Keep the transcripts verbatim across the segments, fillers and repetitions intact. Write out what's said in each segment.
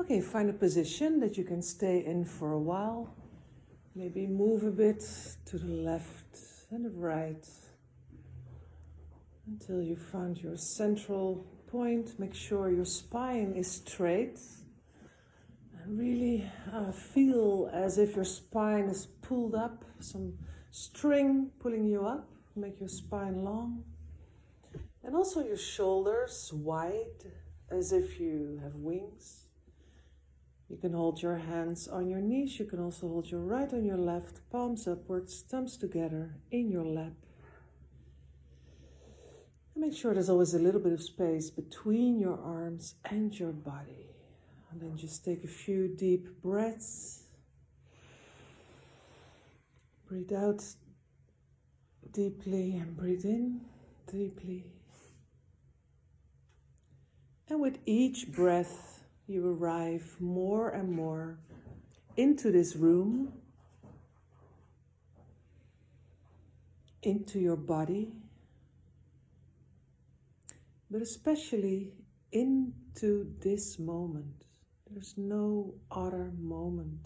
Okay, find a position that you can stay in for a while. Maybe move a bit to the left and the right until you found your central point. Make sure your spine is straight. And really uh, feel as if your spine is pulled up, some string pulling you up. Make your spine long. And also your shoulders wide, as if you have wings. You can hold your hands on your knees. You can also hold your right on your left, palms upwards, thumbs together in your lap. And make sure there's always a little bit of space between your arms and your body. And then just take a few deep breaths. Breathe out deeply and breathe in deeply. And with each breath, you arrive more and more into this room, into your body, but especially into this moment. There's no other moment.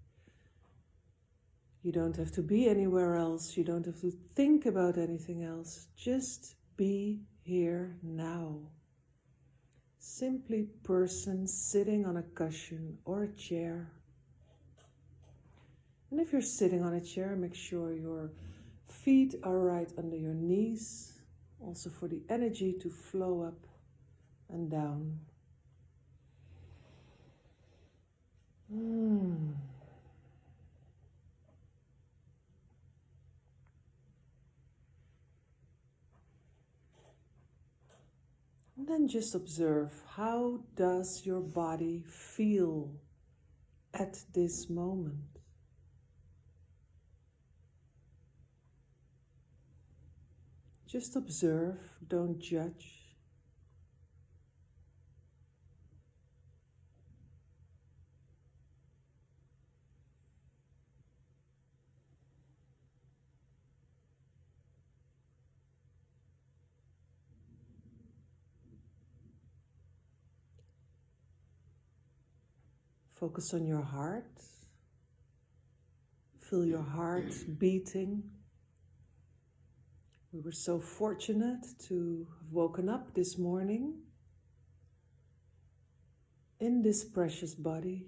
You don't have to be anywhere else. You don't have to think about anything else. Just be here now. Simply person sitting on a cushion or a chair. And if you're sitting on a chair, make sure your feet are right under your knees, also for the energy to flow up and down. Mm. And then just observe, how does your body feel at this moment? Just observe, don't judge. Focus on your heart. Feel your heart beating. We were so fortunate to have woken up this morning in this precious body.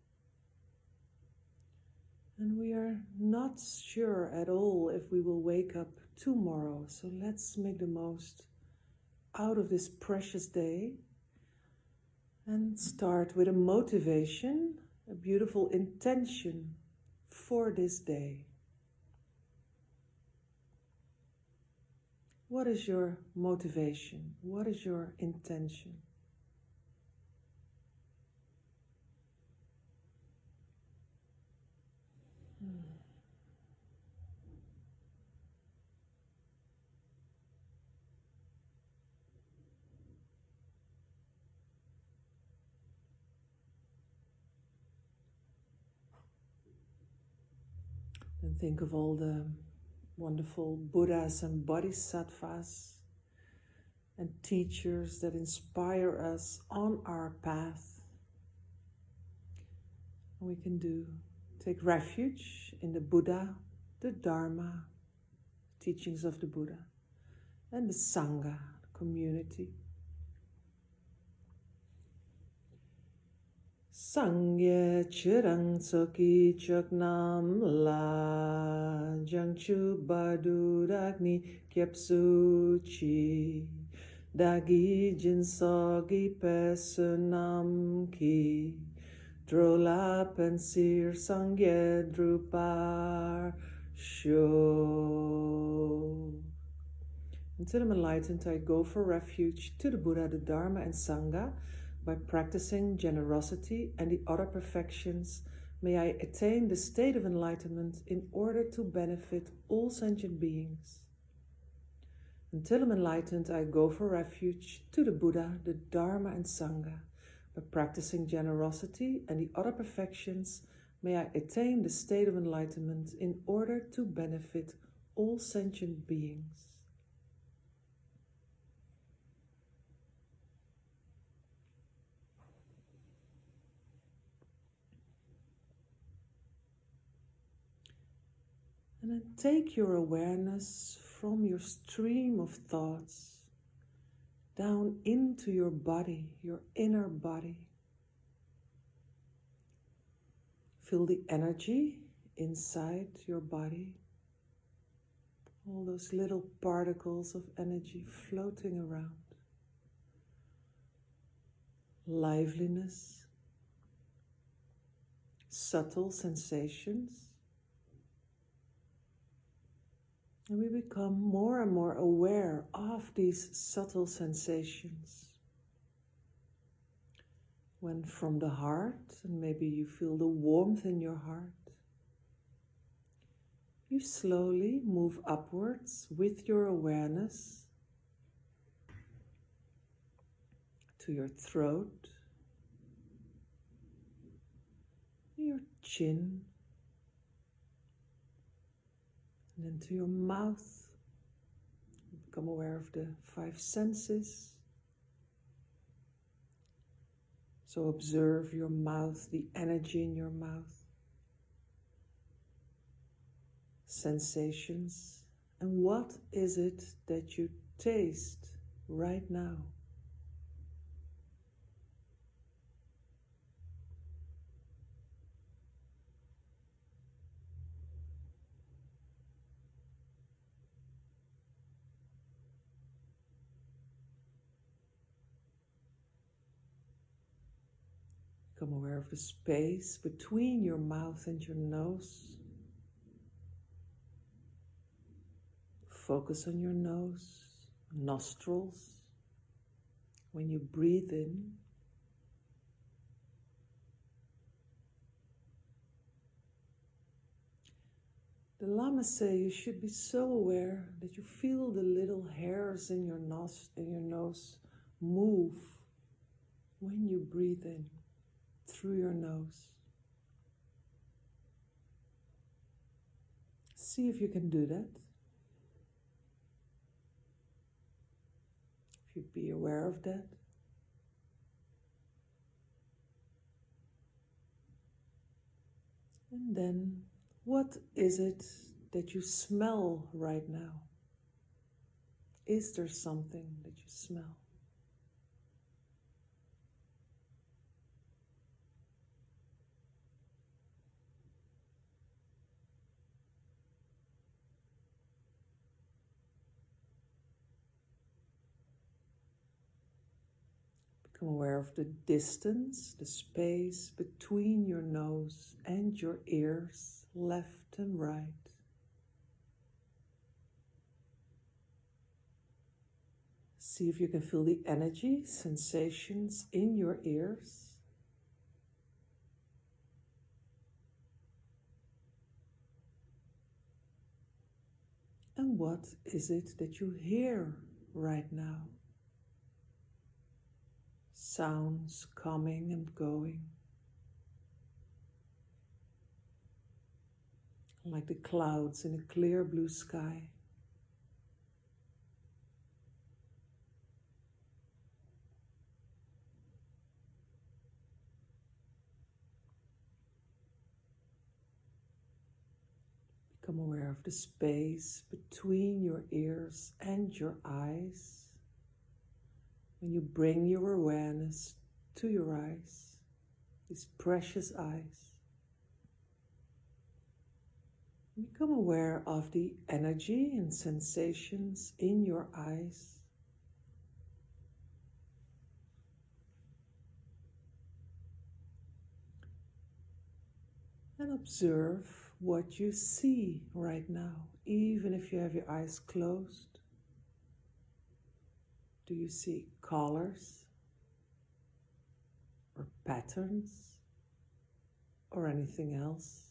And we are not sure at all if we will wake up tomorrow. So let's make the most out of this precious day and start with a motivation, a beautiful intention for this day. What is your motivation? What is your intention? Hmm. And think of all the wonderful Buddhas and Bodhisattvas and teachers that inspire us on our path. And we can do take refuge in the Buddha, the Dharma, teachings of the Buddha, and the Sangha, the community. Sangye chirang tsoki choknam la jangchu baduragni kyapsu chi dagi jinsogi pesunam ki drola pensir sangye drupar sho. Until I'm enlightened, I go for refuge to the Buddha, the Dharma, and Sangha. By practicing generosity and the other perfections, may I attain the state of enlightenment in order to benefit all sentient beings. Until I'm enlightened, I go for refuge to the Buddha, the Dharma, and Sangha. By practicing generosity and the other perfections, may I attain the state of enlightenment in order to benefit all sentient beings. And then take your awareness from your stream of thoughts down into your body, your inner body. Feel the energy inside your body. All those little particles of energy floating around. Liveliness, subtle sensations. And we become more and more aware of these subtle sensations. When from the heart, and maybe you feel the warmth in your heart, you slowly move upwards with your awareness to your throat, your chin, and then to your mouth. Become aware of the five senses. So observe your mouth, the energy in your mouth, sensations, and what is it that you taste right now? Become aware of the space between your mouth and your nose. Focus on your nose, nostrils. When you breathe in, the lamas say you should be so aware that you feel the little hairs in your nose, in your nose move when you breathe in through your nose. See if you can do that. If you be aware of that. And then, what is it that you smell right now? Is there something that you smell? Become aware of the distance, the space between your nose and your ears, left and right. See if you can feel the energy, sensations in your ears. And what is it that you hear right now? Sounds coming and going, like the clouds in a clear blue sky. Become aware of the space between your ears and your eyes. When you bring your awareness to your eyes, these precious eyes, become aware of the energy and sensations in your eyes. And observe what you see right now, even if you have your eyes closed. Do you see colors or patterns or anything else?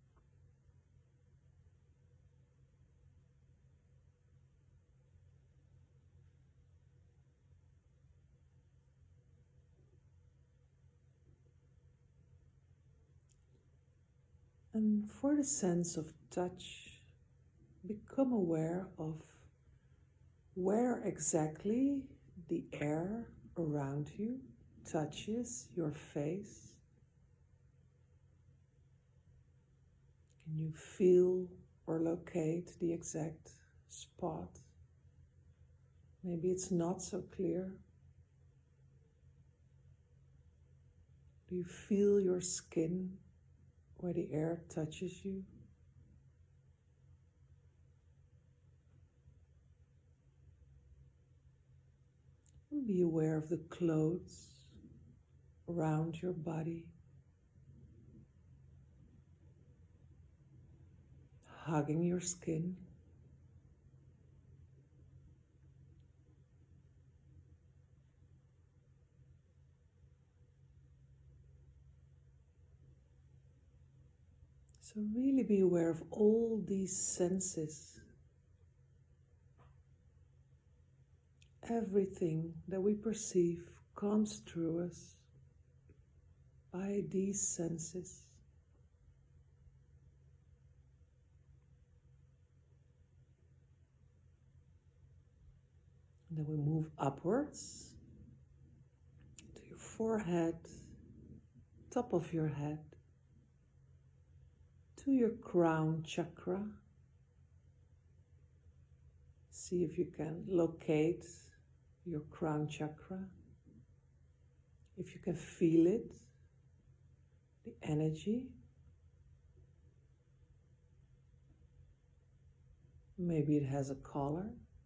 And for the sense of touch, become aware of where exactly the air around you touches your face. Can you feel or locate the exact spot. Maybe it's not so clear. Do you feel your skin where the air touches you? And be aware of the clothes around your body, hugging your skin. So really be aware of all these senses. Everything that we perceive comes through us by these senses. And then we move upwards to your forehead, top of your head, to your crown chakra. See if you can locate your crown chakra. If you can feel it, the energy. Maybe it has a color.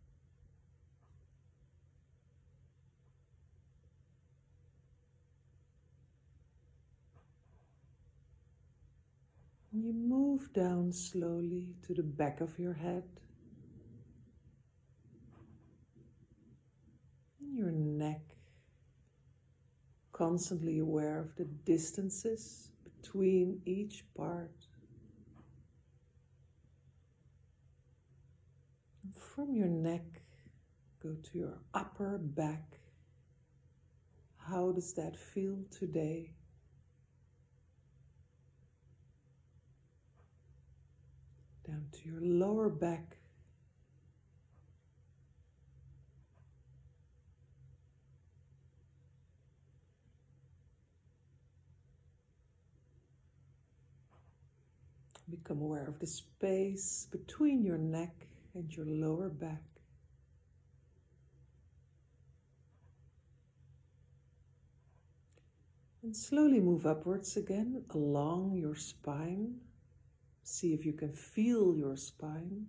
And you move down slowly to the back of your head, and your neck, constantly aware of the distances between each part. And from your neck, go to your upper back. How does that feel today? Down to your lower back. Become aware of the space between your neck and your lower back. And slowly move upwards again along your spine. See if you can feel your spine.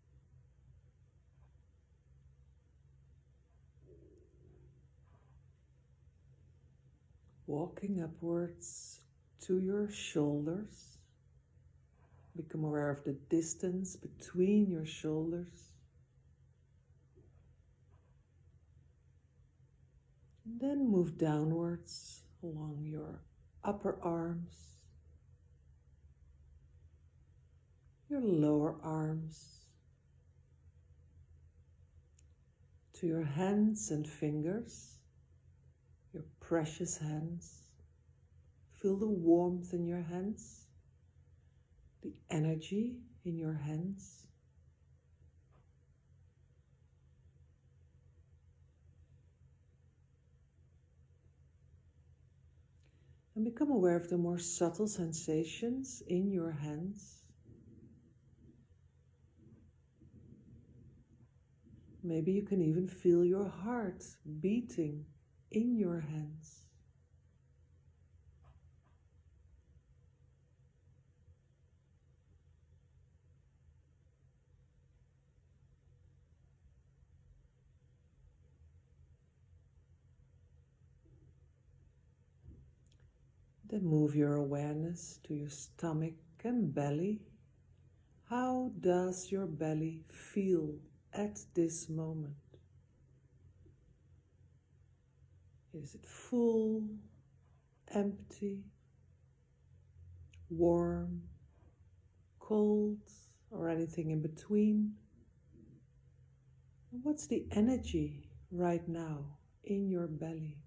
Walking upwards to your shoulders. Become aware of the distance between your shoulders. And then move downwards along your upper arms, your lower arms, to your hands and fingers, your precious hands. Feel the warmth in your hands, the energy in your hands. And become aware of the more subtle sensations in your hands. Maybe you can even feel your heart beating in your hands. Then move your awareness to your stomach and belly. How does your belly feel at this moment? Is it full, empty, warm, cold, or anything in between? And what's the energy right now in your belly?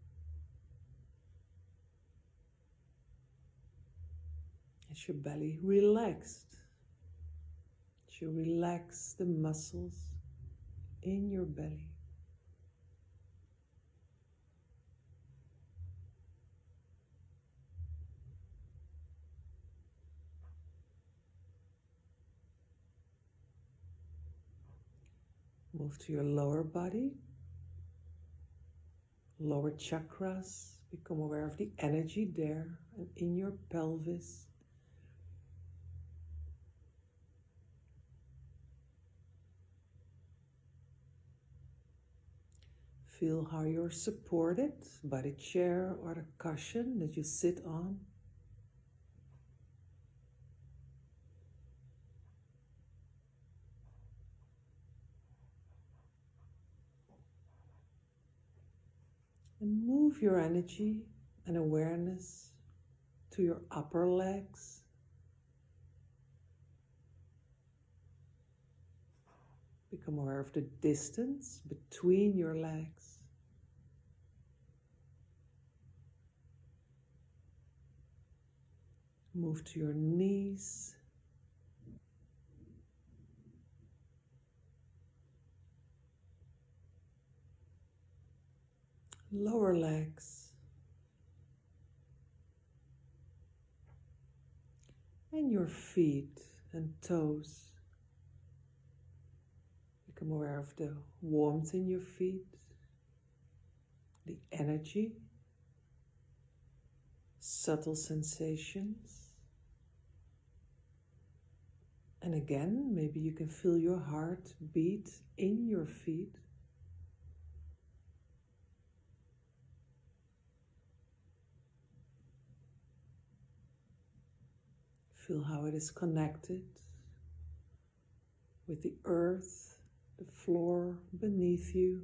Is your belly relaxed? As you relax the muscles in your belly. Move to your lower body, lower chakras. Become aware of the energy there and in your pelvis. Feel how you're supported by the chair or the cushion that you sit on. And move your energy and awareness to your upper legs. Become aware of the distance between your legs. Move to your knees. Lower legs. And your feet and toes. Become aware of the warmth in your feet, the energy, subtle sensations. And again, maybe you can feel your heart beat in your feet. Feel how it is connected with the earth, the floor beneath you.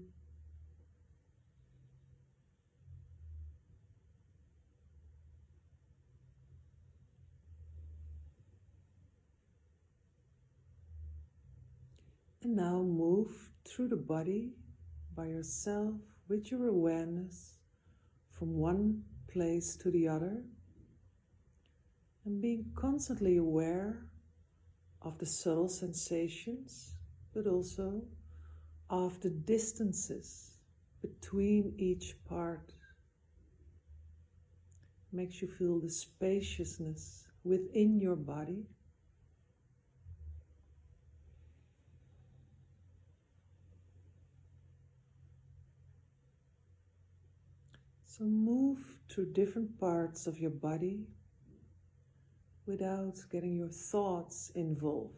And now move through the body by yourself with your awareness from one place to the other, and being constantly aware of the subtle sensations, but also of the distances between each part. Makes you feel the spaciousness within your body. So move through different parts of your body without getting your thoughts involved.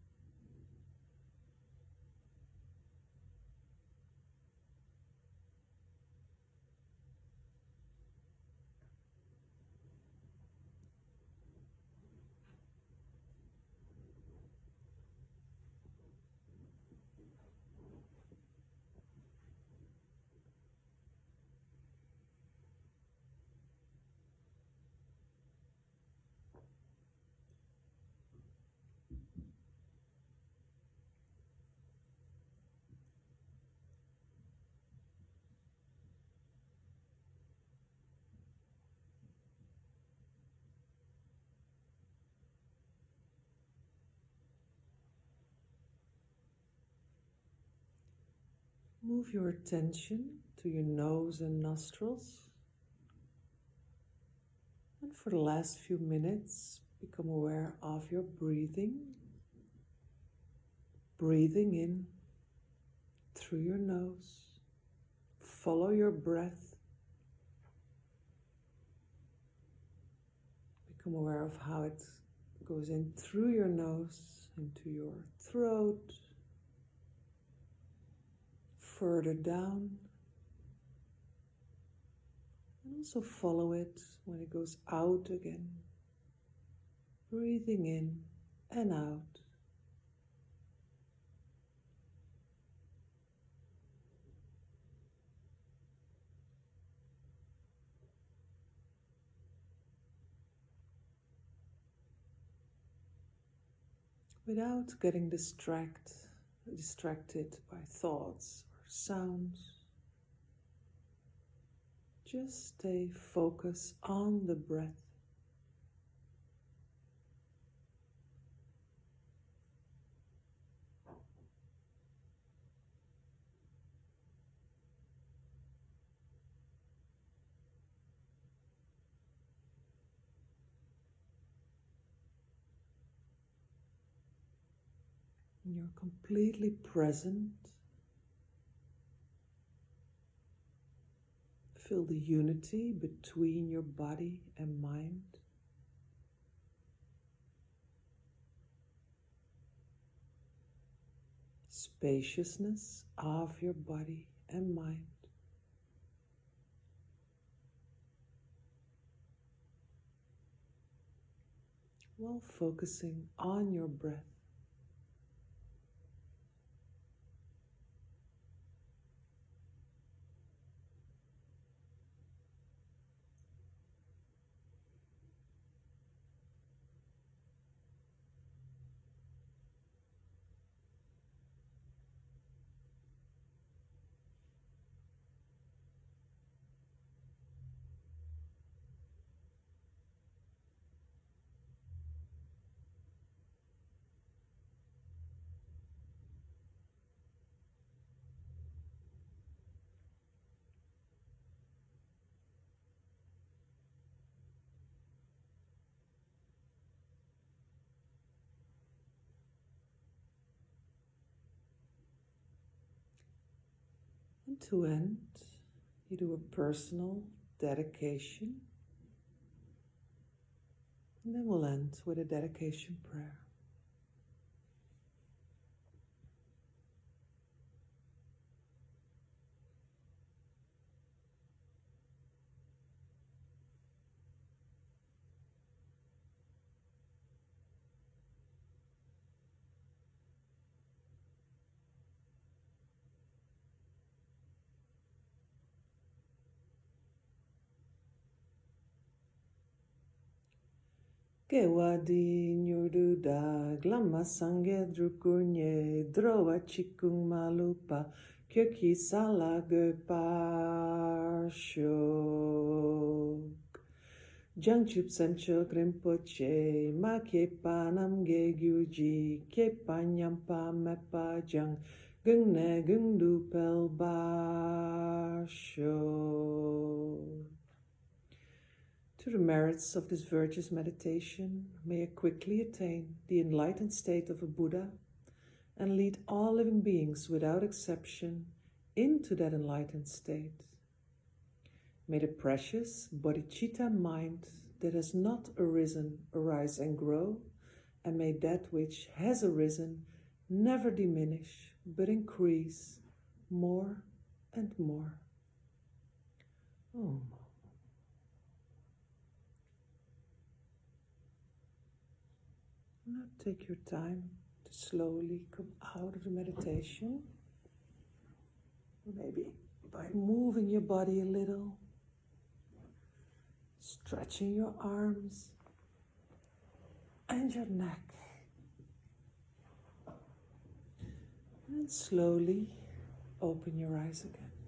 Move your attention to your nose and nostrils. And for the last few minutes, become aware of your breathing. Breathing in through your nose. Follow your breath. Become aware of how it goes in through your nose, into your throat, further down. And also follow it when it goes out again. Breathing in and out. Without getting distract, distracted by thoughts or sounds. Just stay focused on the breath. You're completely present Feel the unity between your body and mind. Spaciousness of your body and mind. While focusing on your breath. And to end, you do a personal dedication. And then we'll end with a dedication prayer. Kewadi nyudu da glama sange drukurnye drowa chikung malupa kyoki sala parsho. Jangchup sancho grimpoche ma ke panam ge gyuji ke panyampa mepa jang gungne gundu pel barsho. To the merits of this virtuous meditation, may I quickly attain the enlightened state of a Buddha and lead all living beings without exception into that enlightened state. May the precious bodhicitta mind that has not arisen arise and grow, and may that which has arisen never diminish but increase more and more. Om. Now take your time to slowly come out of the meditation. Maybe by moving your body a little, stretching your arms and your neck. And slowly open your eyes again.